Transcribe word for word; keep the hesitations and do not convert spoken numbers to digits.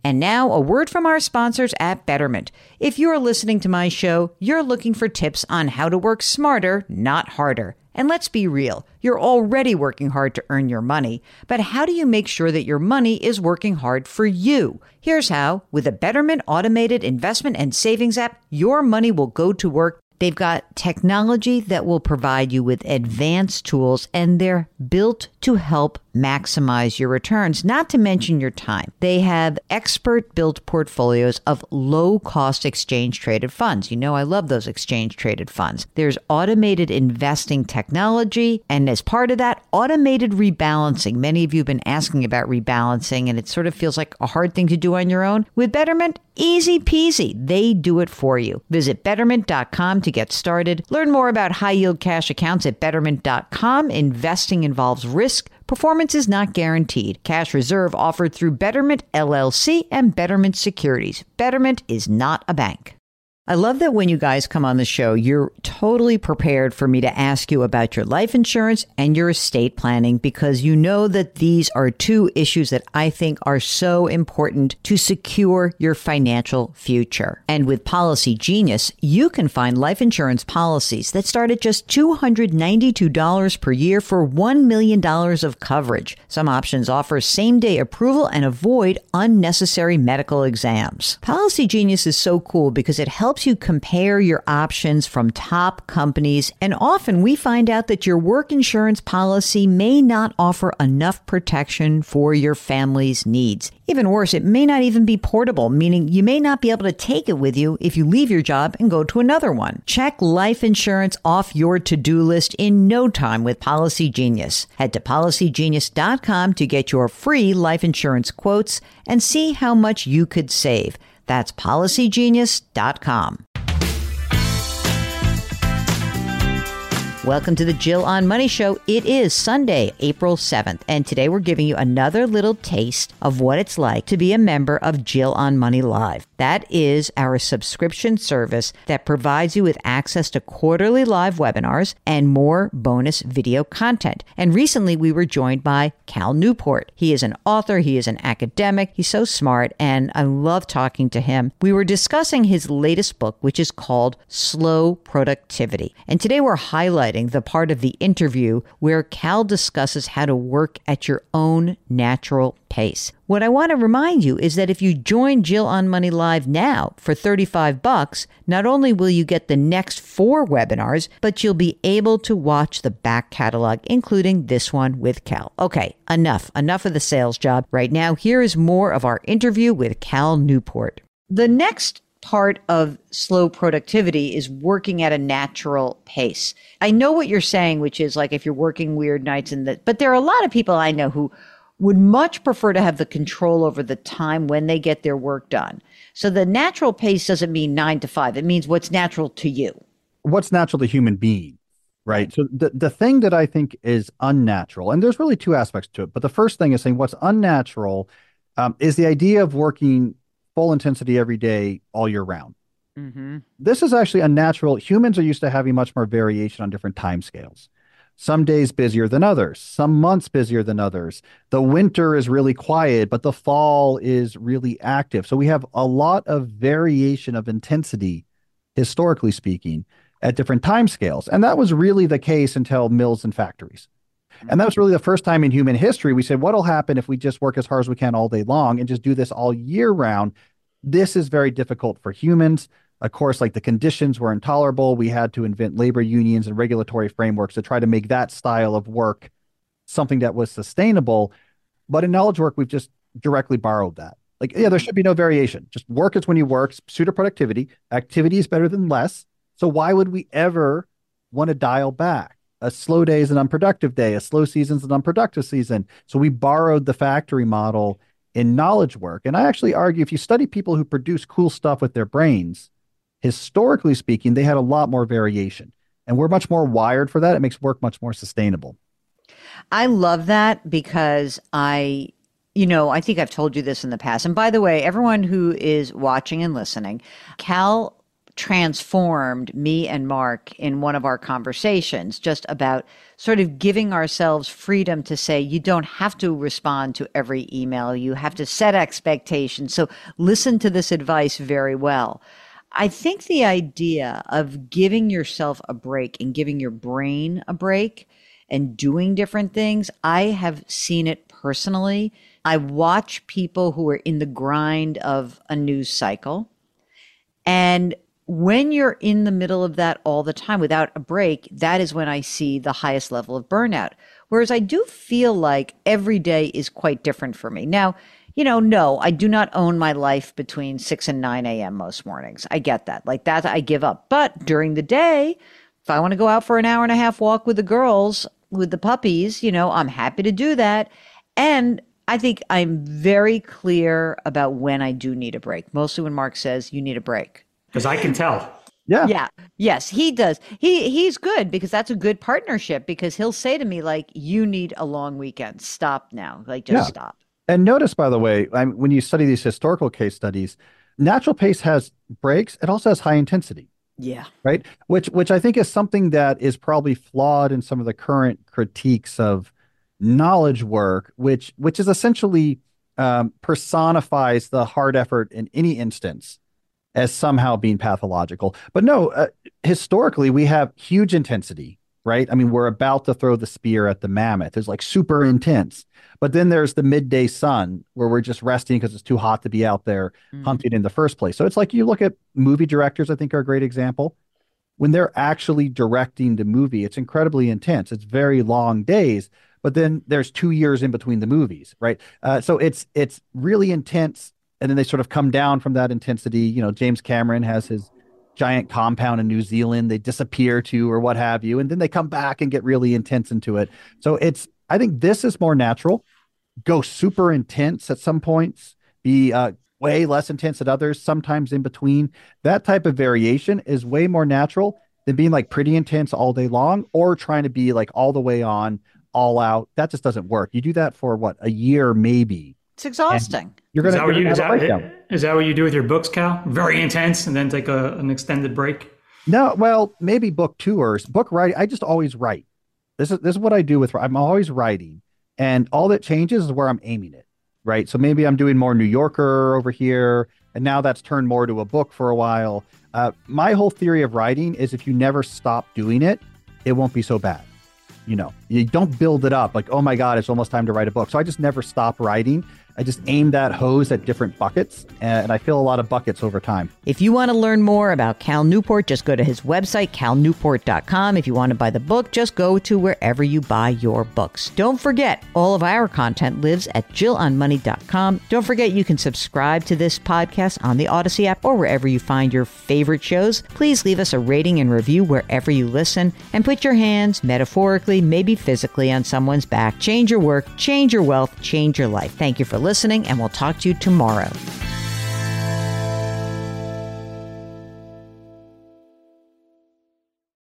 And now, a word from our sponsors at Betterment. If you're listening to my show, you're looking for tips on how to work smarter, not harder. And let's be real, you're already working hard to earn your money, but how do you make sure that your money is working hard for you? Here's how. With a Betterment automated investment and savings app, your money will go to work. They've got technology that will provide you with advanced tools, and they're built to help maximize your returns, not to mention your time. They have expert-built portfolios of low-cost exchange-traded funds. You know I love those exchange-traded funds. There's automated investing technology, and as part of that, automated rebalancing. Many of you have been asking about rebalancing, and it sort of feels like a hard thing to do on your own. With Betterment, easy peasy. They do it for you. Visit betterment dot com to get started. Learn more about high-yield cash accounts at betterment dot com. Investing involves risk. Performance is not guaranteed. Cash reserve offered through Betterment L L C and Betterment Securities. Betterment is not a bank. I love that when you guys come on the show, you're totally prepared for me to ask you about your life insurance and your estate planning, because you know that these are two issues that I think are so important to secure your financial future. And with Policy Genius, you can find life insurance policies that start at just two hundred ninety-two dollars per year for one million dollars of coverage. Some options offer same-day approval and avoid unnecessary medical exams. Policy Genius is so cool because it helps you compare your options from top companies, and often we find out that your work insurance policy may not offer enough protection for your family's needs. Even worse, it may not even be portable, meaning you may not be able to take it with you if you leave your job and go to another one. Check life insurance off your to-do list in no time with Policy Genius. Head to policy genius dot com to get your free life insurance quotes and see how much you could save. That's policy genius dot com. Welcome to the Jill on Money Show. It is Sunday, April seventh, and today we're giving you another little taste of what it's like to be a member of Jill on Money Live. That is our subscription service that provides you with access to quarterly live webinars and more bonus video content. And recently we were joined by Cal Newport. He is an author, he is an academic, he's so smart, and I love talking to him. We were discussing his latest book, which is called Slow Productivity. And today we're highlighting the part of the interview where Cal discusses how to work at your own natural pace. What I want to remind you is that if you join Jill on Money Live now for thirty-five bucks, not only will you get the next four webinars, but you'll be able to watch the back catalog, including this one with Cal. Okay, enough, enough of the sales job. Right now, here is more of our interview with Cal Newport. The next part of slow productivity is working at a natural pace. I know what you're saying, which is like if you're working weird nights and that, but there are a lot of people I know who would much prefer to have the control over the time when they get their work done. So the natural pace doesn't mean nine to five. It means what's natural to you. What's natural to human being, right? So the, the thing that I think is unnatural, and there's really two aspects to it, but the first thing is saying what's unnatural um, is the idea of working full intensity every day, all year round. Mm-hmm. This is actually unnatural. Humans are used to having much more variation on different time scales. Some days busier than others, some months busier than others. The winter is really quiet, but the fall is really active. So we have a lot of variation of intensity, historically speaking, at different time scales. And that was really the case until mills and factories. And that was really the first time in human history we said, what'll happen if we just work as hard as we can all day long and just do this all year round? This is very difficult for humans. Of course, like the conditions were intolerable. We had to invent labor unions and regulatory frameworks to try to make that style of work something that was sustainable. But in knowledge work, we've just directly borrowed that. Like, yeah, there should be no variation. Just work is when you work, pseudo productivity. Activity is better than less. So why would we ever want to dial back? A slow day is an unproductive day. A slow season is an unproductive season. So we borrowed the factory model in knowledge work. And I actually argue if you study people who produce cool stuff with their brains, historically speaking, they had a lot more variation. And we're much more wired for that. It makes work much more sustainable. I love that because I, you know, I think I've told you this in the past. And by the way, everyone who is watching and listening, Cal transformed me and Mark in one of our conversations, just about sort of giving ourselves freedom to say, you don't have to respond to every email. You have to set expectations. So listen to this advice very well. I think the idea of giving yourself a break and giving your brain a break and doing different things, I have seen it personally. I watch people who are in the grind of a news cycle. And when you're in the middle of that all the time without a break, that is when I see the highest level of burnout. Whereas I do feel like every day is quite different for me. Now, you know, no, I do not own my life between six and nine a.m. most mornings. I get that. Like that, I give up. But during the day, if I want to go out for an hour and a half walk with the girls, with the puppies, you know, I'm happy to do that. And I think I'm very clear about when I do need a break. Mostly when Mark says you need a break. Because I can tell. Yeah. Yeah. Yes, he does. He he's good because that's a good partnership, because he'll say to me, like, you need a long weekend. Stop now. Like, just Yeah. stop. And notice, by the way, I mean, when you study these historical case studies, natural pace has breaks. It also has high intensity. Yeah. Right. Which, which I think is something that is probably flawed in some of the current critiques of knowledge work, which, which is essentially um, personifies the hard effort in any instance as somehow being pathological. But no, uh, historically, we have huge intensity, right? I mean, we're about to throw the spear at the mammoth. It's like super intense. But then there's the midday sun where we're just resting because it's too hot to be out there mm. hunting in the first place. So it's like you look at movie directors, I think are a great example. When they're actually directing the movie, it's incredibly intense. It's very long days, but then there's two years in between the movies, right? Uh, so it's it's really intense. And then they sort of come down from that intensity. You know, James Cameron has his giant compound in New Zealand. They disappear to or what have you. And then they come back and get really intense into it. So it's, I think this is more natural. Go super intense at some points, be uh, way less intense at others, sometimes in between. That type of variation is way more natural than being like pretty intense all day long or trying to be like all the way on, all out. That just doesn't work. You do that for what, a year, maybe. It's exhausting. You're gonna, is, that what you, is, that, is that what you do with your books, Cal? Very intense and then take a, an extended break? No, well, maybe book tours, book writing. I just always write. This is this is what I do with, I'm always writing. And all that changes is where I'm aiming it, right? So maybe I'm doing more New Yorker over here, and now that's turned more to a book for a while. Uh, my whole theory of writing is if you never stop doing it, it won't be so bad. You know, you don't build it up like, oh my God, it's almost time to write a book. So I just never stop writing. I just aim that hose at different buckets, and I fill a lot of buckets over time. If you want to learn more about Cal Newport, just go to his website, cal newport dot com. If you want to buy the book, just go to wherever you buy your books. Don't forget, all of our content lives at jill on money dot com. Don't forget, you can subscribe to this podcast on the Odyssey app or wherever you find your favorite shows. Please leave us a rating and review wherever you listen, and put your hands, metaphorically, maybe physically, on someone's back. Change your work, change your wealth, change your life. Thank you for listening, and we'll talk to you tomorrow.